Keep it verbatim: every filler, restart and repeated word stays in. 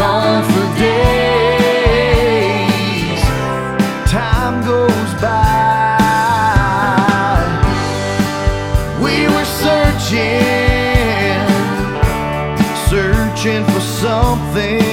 on for days. Time goes by. We were searching, searching for something